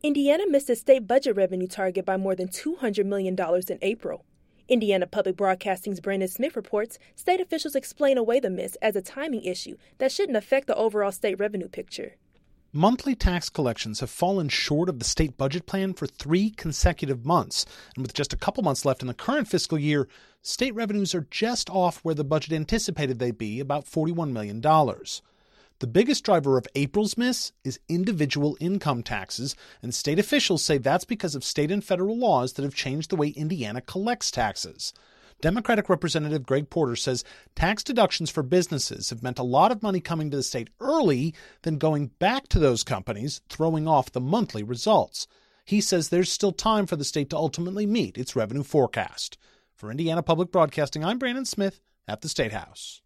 Indiana missed its state budget revenue target by more than $200 million in April. Indiana Public Broadcasting's Brandon Smith reports state officials explain away the miss as a timing issue that shouldn't affect the overall state revenue picture. Monthly tax collections have fallen short of the state budget plan for 3 consecutive months. And with just a couple months left in the current fiscal year, state revenues are just off where the budget anticipated they'd be, about $41 million. The biggest driver of April's miss is individual income taxes, and state officials say that's because of state and federal laws that have changed the way Indiana collects taxes. Democratic Representative Greg Porter says tax deductions for businesses have meant a lot of money coming to the state early, then going back to those companies, throwing off the monthly results. He says there's still time for the state to ultimately meet its revenue forecast. For Indiana Public Broadcasting, I'm Brandon Smith at the State House.